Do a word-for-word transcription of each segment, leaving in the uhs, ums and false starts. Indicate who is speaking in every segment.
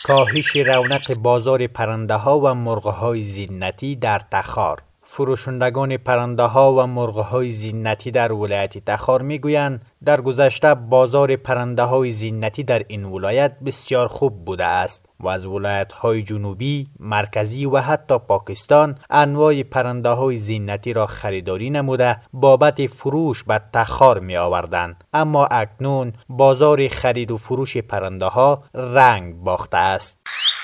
Speaker 1: کاهش رونق بازار پرنده ها و مرغ های زینتی در تخار. فروشندگان پرنده ها و مرغ های زینتی در ولایت تخار می گویند در گذشته بازار پرنده های زینتی در این ولایت بسیار خوب بوده است و از ولایت های جنوبی، مرکزی و حتی پاکستان انواع پرنده های زینتی را خریداری نموده بابت فروش به تخار می آوردند. اما اکنون بازار خرید و فروش پرنده ها رنگ باخته است.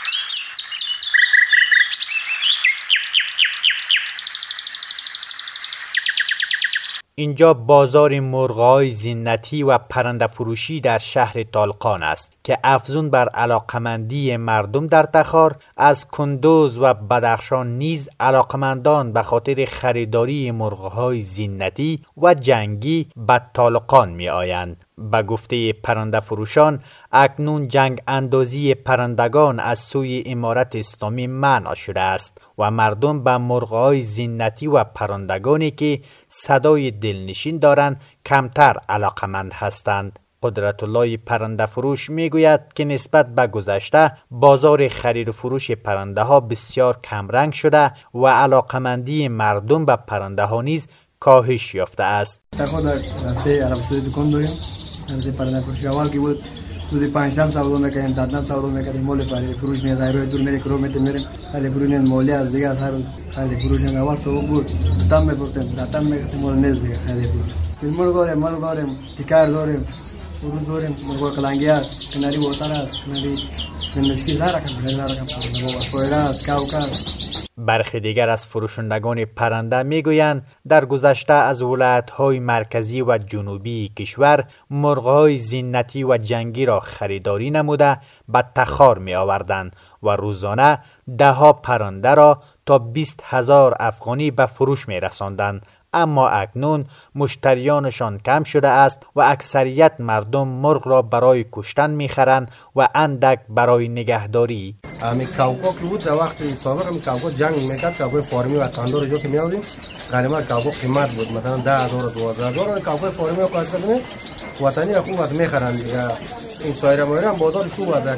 Speaker 1: اینجا بازار مرغ‌های زینتی و پرنده فروشی در شهر طالقان است که افزون بر علاقمندی مردم در تخار، از کندوز و بدخشان نیز علاقمندان به خاطر خریداری مرغ‌های زینتی و جنگی به طالقان می آیند. به گفته پرنده فروشان، اکنون جنگ اندازی پرندگان از سوی امارت اسلامی منع شده است و مردم به مرغ‌های زینتی و پرندگانی که صدای دلنشین دارند کمتر علاقمند هستند. قدرت الله پرنده فروش می گوید که نسبت به گذشته بازار خرید و فروش پرنده ها بسیار کمرنگ شده و علاقمندی مردم به پرنده ها نیز کاهش یافته است.
Speaker 2: تخار در راسته عرب سعودی دکان داریم. از پرنده فروشی اول که بود روزی پنج تا سودا میکنیم، ده تا سودا میکنیم، مول پاره فروش میاد، روی دور میره کیلومتر میریم، خالی فروش مولی از دیگه از هر خالی فروش اول سودا بود تام میپرتیم، داتام میگیم مول نیست دیگه خالی فروش. فیلمو داریم، مال داریم، تیکار داریم، فروش داریم، مرغ کلانگیار، کناری بوتال است، کناری نمشکی زارا کم، زارا کم، مرغ سویراس، کاوکاس.
Speaker 1: برخی دیگر از فروشندگان پرنده میگویند در گذشته از ولایت‌های مرکزی و جنوبی کشور مرغ‌های زینتی و جنگی را خریداری نموده به تخار می آوردند و روزانه ده ها پرنده را تا بیست هزار افغانی به فروش می رساندند. اما اکنون مشتریانشان کم شده است و اکثریت مردم مرغ را برای کشتن می‌خرند و اندک برای نگهداری.
Speaker 3: امی کاوکو که بود در وقت سابق امی کاوکو جنگ میکرد، کاوکو فارمی و کاندور جو که می‌آوردیم غالبا کاوکو قیمت بود، مثلا ده هزار و دوازده هزار کاوکو فارمی رو کار کردن وطنی خوب از می‌خرند دیگه. این سایر مایرم بازار خوب است،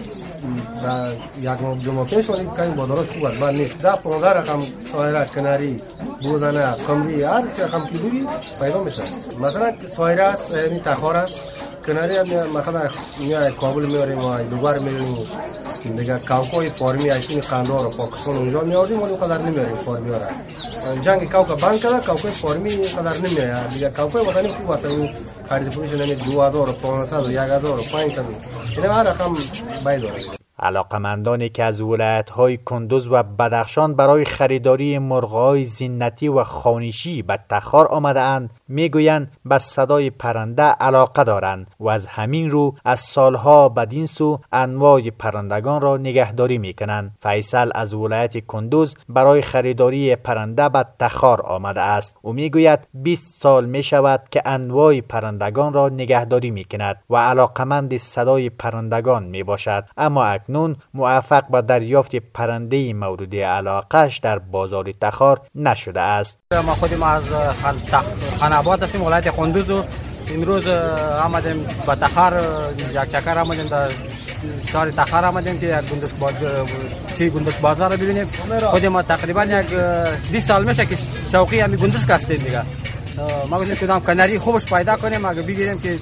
Speaker 3: یک ماه دو ماه پیش ولی کمی بازارش خوب است، بعد نیست. ده پانزده رقم سایر کناری بودنه کمری هر چه رقم کیلویی پیدا میشه. مثلا سایر است، یعنی تخار است، کناری هم مثلا میای کابل میاریم و دوباره میاریم دیگه. کاوکوی فارمی ایشون قندار و پاکستان اونجا میاریم ولی قدر نمیاریم فارمی ها را. جنگ کاوکا بند کرده، کاوکوی فارمی قدر نمیاد دیگه. کاوکوی وطنی خوب است، این خرید فروش نمی دو هزار و پانصد و یک هزار و پانصد این هر رقم باید داره.
Speaker 1: علاقمندانی که از ولایت‌های کندوز و بدخشان برای خریداری مرغ‌های زینتی و خانشی به تخار آمده اند میگویند به صدای پرنده علاقه دارند و از همین رو از سالها بدین سو انواع پرندگان را نگهداری میکنند. فیصل از ولایت کندوز برای خریداری پرنده به تخار آمده است و میگوید بیست سال می شود که انواع پرندگان را نگهداری میکند و علاقمند صدای پرندگان می باشد، اما اکنون موفق به دریافت پرنده مورد علاقهش در بازار تخار نشده است.
Speaker 4: ما خودی ما از خاناباد هستیم، ولایت کندوز، و امروز آمدیم به تخار، یک چکر آمدیم در شهر تخار آمدیم که یک گندش بازار چی گندش بازار رو ببینیم. خود ما تقریبا یک بیست سال میشه که شوقی همین گندش هستیم دیگه. ما گفتیم که نام کناری خوبش پیدا کنیم، اگه بگیریم که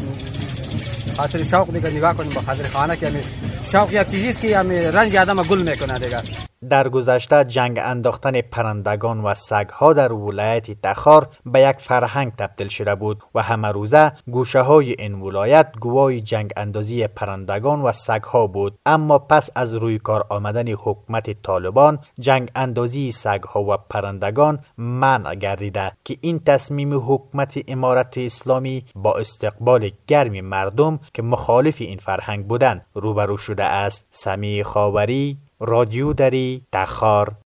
Speaker 4: خاطر شوق دیگه نگاه کنیم به خاطر خانه که همین شوق یک چیزی است که همین رنگ آدم گل میکنه دیگه.
Speaker 1: در گذشته جنگ انداختن پرندگان و سگها در ولایت تخار به یک فرهنگ تبدیل شده بود و همه روزه گوشه های این ولایت گواه جنگ اندازی پرندگان و سگها بود. اما پس از روی کار آمدن حکومت طالبان جنگ اندازی سگها و پرندگان منع گردیده که این تصمیم حکومت امارت اسلامی با استقبال گرم مردم که مخالف این فرهنگ بودند روبرو شده است. سمیع خاوری، رادیو دری، تخار.